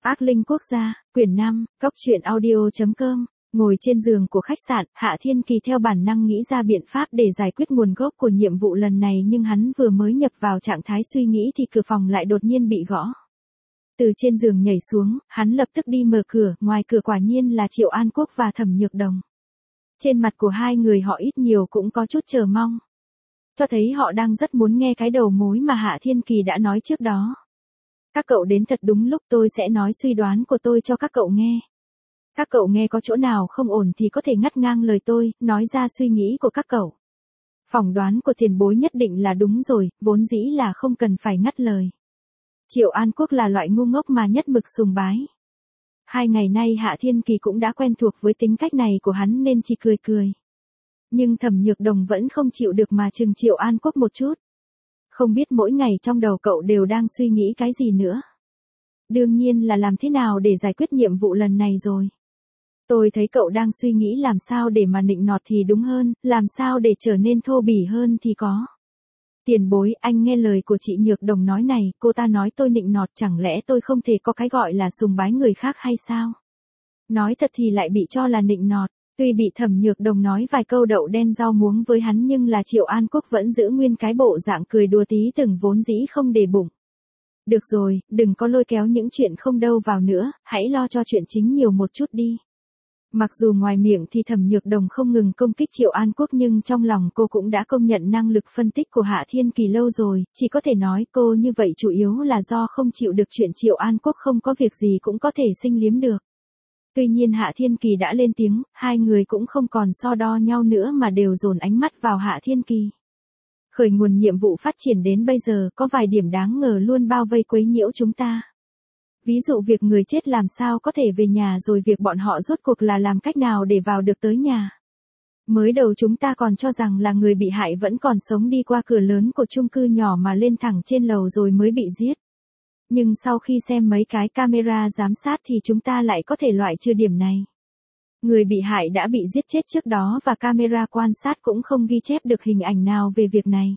Ác linh quốc gia, quyển 5, coctruyện.audio.com. Ngồi trên giường của khách sạn, Hạ Thiên Kỳ theo bản năng nghĩ ra biện pháp để giải quyết nguồn gốc của nhiệm vụ lần này, nhưng hắn vừa mới nhập vào trạng thái suy nghĩ thì cửa phòng lại đột nhiên bị gõ. Từ trên giường nhảy xuống, hắn lập tức đi mở cửa, ngoài cửa quả nhiên là Triệu An Quốc và Thẩm Nhược Đồng. Trên mặt của hai người họ ít nhiều cũng có chút chờ mong, cho thấy họ đang rất muốn nghe cái đầu mối mà Hạ Thiên Kỳ đã nói trước đó. Các cậu đến thật đúng lúc, tôi sẽ nói suy đoán của tôi cho các cậu nghe. Các cậu nghe có chỗ nào không ổn thì có thể ngắt ngang lời tôi, nói ra suy nghĩ của các cậu. Phỏng đoán của tiền bối nhất định là đúng rồi, vốn dĩ là không cần phải ngắt lời. Triệu An Quốc là loại ngu ngốc mà nhất mực sùng bái. 2 ngày nay Hạ Thiên Kỳ cũng đã quen thuộc với tính cách này của hắn nên chỉ cười cười. Nhưng Thẩm Nhược Đồng vẫn không chịu được mà chừng Triệu An Quốc một chút. Không biết mỗi ngày trong đầu cậu đều đang suy nghĩ cái gì nữa. Đương nhiên là làm thế nào để giải quyết nhiệm vụ lần này rồi. Tôi thấy cậu đang suy nghĩ làm sao để mà nịnh nọt thì đúng hơn, làm sao để trở nên thô bỉ hơn thì có. Tiền bối, anh nghe lời của chị Nhược Đồng nói này, cô ta nói tôi nịnh nọt, chẳng lẽ tôi không thể có cái gọi là sùng bái người khác hay sao? Nói thật thì lại bị cho là nịnh nọt. Tuy bị Thẩm Nhược Đồng nói vài câu đậu đen rau muống với hắn nhưng là Triệu An Quốc vẫn giữ nguyên cái bộ dạng cười đùa tí từng vốn dĩ không để bụng. Được rồi, đừng có lôi kéo những chuyện không đâu vào nữa, hãy lo cho chuyện chính nhiều một chút đi. Mặc dù ngoài miệng thì Thẩm Nhược Đồng không ngừng công kích Triệu An Quốc nhưng trong lòng cô cũng đã công nhận năng lực phân tích của Hạ Thiên Kỳ lâu rồi, chỉ có thể nói cô như vậy chủ yếu là do không chịu được chuyện Triệu An Quốc không có việc gì cũng có thể sinh liếm được. Tuy nhiên Hạ Thiên Kỳ đã lên tiếng, hai người cũng không còn so đo nhau nữa mà đều dồn ánh mắt vào Hạ Thiên Kỳ. Khởi nguồn nhiệm vụ phát triển đến bây giờ có vài điểm đáng ngờ luôn bao vây quấy nhiễu chúng ta. Ví dụ việc người chết làm sao có thể về nhà, rồi việc bọn họ rốt cuộc là làm cách nào để vào được tới nhà. Mới đầu chúng ta còn cho rằng là người bị hại vẫn còn sống đi qua cửa lớn của chung cư nhỏ mà lên thẳng trên lầu rồi mới bị giết. Nhưng sau khi xem mấy cái camera giám sát thì chúng ta lại có thể loại trừ điểm này. Người bị hại đã bị giết chết trước đó và camera quan sát cũng không ghi chép được hình ảnh nào về việc này.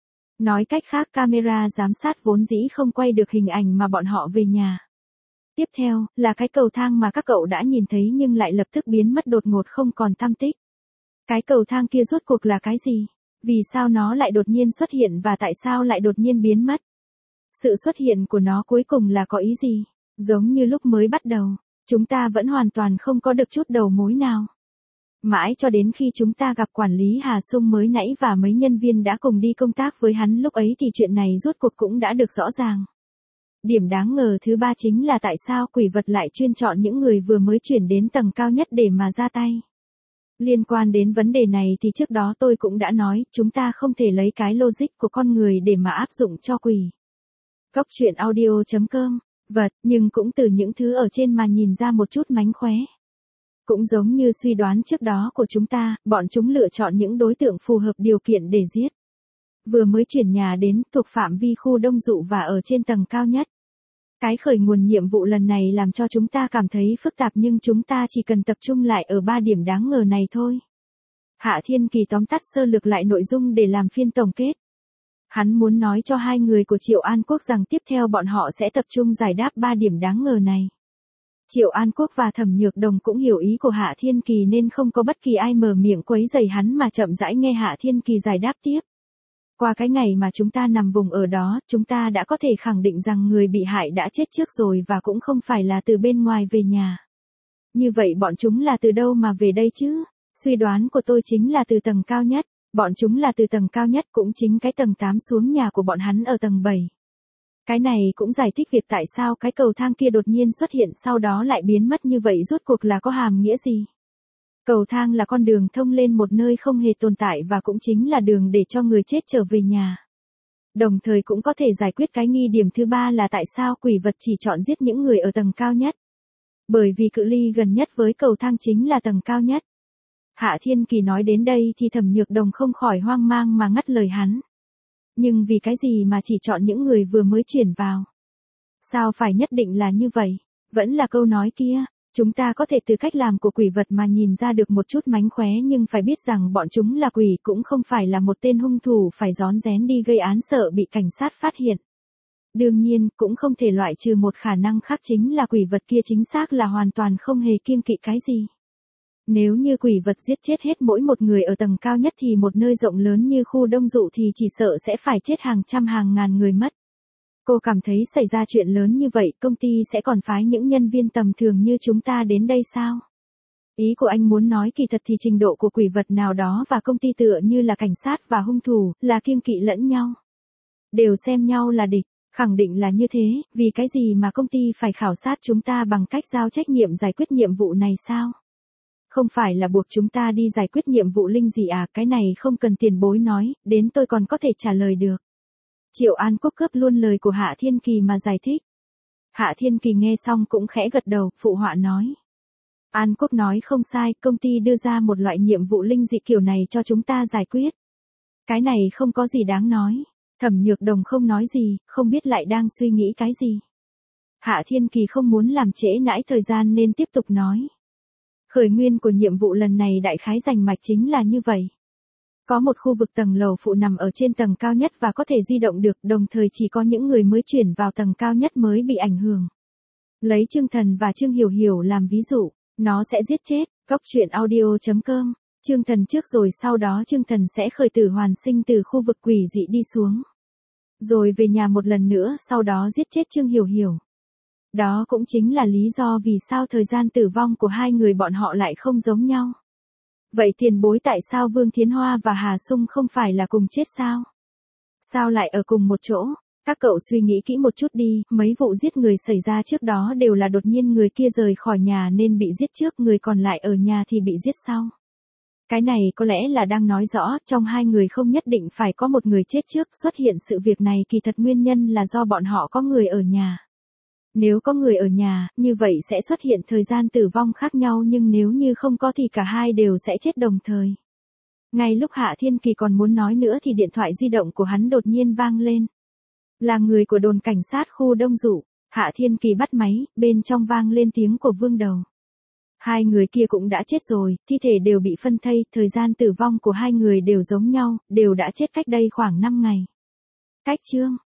Nói cách khác, camera giám sát vốn dĩ không quay được hình ảnh mà bọn họ về nhà. Tiếp theo, là cái cầu thang mà các cậu đã nhìn thấy nhưng lại lập tức biến mất đột ngột không còn tăm tích. Cái cầu thang kia rốt cuộc là cái gì? Vì sao nó lại đột nhiên xuất hiện và tại sao lại đột nhiên biến mất? Sự xuất hiện của nó cuối cùng là có ý gì? Giống như lúc mới bắt đầu, chúng ta vẫn hoàn toàn không có được chút đầu mối nào. Mãi cho đến khi chúng ta gặp quản lý Hà Sung mới nãy và mấy nhân viên đã cùng đi công tác với hắn lúc ấy thì chuyện này rốt cuộc cũng đã được rõ ràng. Điểm đáng ngờ thứ 3 chính là tại sao quỷ vật lại chuyên chọn những người vừa mới chuyển đến tầng cao nhất để mà ra tay. Liên quan đến vấn đề này thì trước đó tôi cũng đã nói, chúng ta không thể lấy cái logic của con người để mà áp dụng cho quỷ. Coctruyện.audio.com. Vật, nhưng cũng từ những thứ ở trên mà nhìn ra một chút mánh khóe. Cũng giống như suy đoán trước đó của chúng ta, bọn chúng lựa chọn những đối tượng phù hợp điều kiện để giết. Vừa mới chuyển nhà đến, thuộc phạm vi khu đông dụ và ở trên tầng cao nhất. Cái khởi nguồn nhiệm vụ lần này làm cho chúng ta cảm thấy phức tạp nhưng chúng ta chỉ cần tập trung lại ở 3 điểm đáng ngờ này thôi. Hạ Thiên Kỳ tóm tắt sơ lược lại nội dung để làm phiên tổng kết. Hắn muốn nói cho hai người của Triệu An Quốc rằng tiếp theo bọn họ sẽ tập trung giải đáp 3 điểm đáng ngờ này. Triệu An Quốc và Thẩm Nhược Đồng cũng hiểu ý của Hạ Thiên Kỳ nên không có bất kỳ ai mở miệng quấy rầy hắn mà chậm rãi nghe Hạ Thiên Kỳ giải đáp tiếp. Qua cái ngày mà chúng ta nằm vùng ở đó, chúng ta đã có thể khẳng định rằng người bị hại đã chết trước rồi và cũng không phải là từ bên ngoài về nhà. Như vậy bọn chúng là từ đâu mà về đây chứ? Suy đoán của tôi chính là từ tầng cao nhất. Bọn chúng là từ tầng cao nhất, cũng chính cái tầng 8 xuống nhà của bọn hắn ở tầng 7. Cái này cũng giải thích việc tại sao cái cầu thang kia đột nhiên xuất hiện sau đó lại biến mất như vậy, rốt cuộc là có hàm nghĩa gì? Cầu thang là con đường thông lên một nơi không hề tồn tại và cũng chính là đường để cho người chết trở về nhà. Đồng thời cũng có thể giải quyết cái nghi điểm thứ 3 là tại sao quỷ vật chỉ chọn giết những người ở tầng cao nhất. Bởi vì cự ly gần nhất với cầu thang chính là tầng cao nhất. Hạ Thiên Kỳ nói đến đây thì Thẩm Nhược Đồng không khỏi hoang mang mà ngắt lời hắn. Nhưng vì cái gì mà chỉ chọn những người vừa mới chuyển vào? Sao phải nhất định là như vậy? Vẫn là câu nói kia, chúng ta có thể từ cách làm của quỷ vật mà nhìn ra được một chút mánh khóe nhưng phải biết rằng bọn chúng là quỷ cũng không phải là một tên hung thủ phải rón rén đi gây án sợ bị cảnh sát phát hiện. Đương nhiên, cũng không thể loại trừ một khả năng khác chính là quỷ vật kia chính xác là hoàn toàn không hề kiêng kỵ cái gì. Nếu như quỷ vật giết chết hết mỗi một người ở tầng cao nhất thì một nơi rộng lớn như khu đông dụ thì chỉ sợ sẽ phải chết hàng trăm hàng ngàn người mất. Cô cảm thấy xảy ra chuyện lớn như vậy công ty sẽ còn phái những nhân viên tầm thường như chúng ta đến đây sao? Ý của anh muốn nói kỳ thật thì trình độ của quỷ vật nào đó và công ty tựa như là cảnh sát và hung thủ, là kiêng kỵ lẫn nhau. Đều xem nhau là địch, khẳng định là như thế, vì cái gì mà công ty phải khảo sát chúng ta bằng cách giao trách nhiệm giải quyết nhiệm vụ này sao? Không phải là buộc chúng ta đi giải quyết nhiệm vụ linh gì à, cái này không cần tiền bối nói, đến tôi còn có thể trả lời được. Triệu An Quốc cướp luôn lời của Hạ Thiên Kỳ mà giải thích. Hạ Thiên Kỳ nghe xong cũng khẽ gật đầu, phụ họa nói. An Quốc nói không sai, công ty đưa ra một loại nhiệm vụ linh dị kiểu này cho chúng ta giải quyết. Cái này không có gì đáng nói. Thẩm Nhược Đồng không nói gì, không biết lại đang suy nghĩ cái gì. Hạ Thiên Kỳ không muốn làm trễ nãi thời gian nên tiếp tục nói. Khởi nguyên của nhiệm vụ lần này đại khái rành mạch chính là như vậy. Có một khu vực tầng lầu phụ nằm ở trên tầng cao nhất và có thể di động được, đồng thời chỉ có những người mới chuyển vào tầng cao nhất mới bị ảnh hưởng. Lấy Trương Thần và Trương Hiểu Hiểu làm ví dụ, nó sẽ giết chết. Cóc truyện audio.com. Trương Thần trước rồi sau đó Trương Thần sẽ khởi tử hoàn sinh từ khu vực quỷ dị đi xuống. Rồi về nhà một lần nữa sau đó giết chết Trương Hiểu Hiểu. Đó cũng chính là lý do vì sao thời gian tử vong của hai người bọn họ lại không giống nhau. Vậy tiền bối tại sao Vương Thiến Hoa và Hà Sung không phải là cùng chết sao? Sao lại ở cùng một chỗ? Các cậu suy nghĩ kỹ một chút đi, mấy vụ giết người xảy ra trước đó đều là đột nhiên người kia rời khỏi nhà nên bị giết trước, người còn lại ở nhà thì bị giết sau. Cái này có lẽ là đang nói rõ, trong hai người không nhất định phải có một người chết trước, xuất hiện sự việc này kỳ thật nguyên nhân là do bọn họ có người ở nhà. Nếu có người ở nhà, như vậy sẽ xuất hiện thời gian tử vong khác nhau nhưng nếu như không có thì cả hai đều sẽ chết đồng thời. Ngay lúc Hạ Thiên Kỳ còn muốn nói nữa thì điện thoại di động của hắn đột nhiên vang lên. Là người của đồn cảnh sát khu Đông Dụ. Hạ Thiên Kỳ bắt máy, bên trong vang lên tiếng của Vương Đầu. Hai người kia cũng đã chết rồi, thi thể đều bị phân thây, thời gian tử vong của hai người đều giống nhau, đều đã chết cách đây khoảng 5 ngày. Cách chương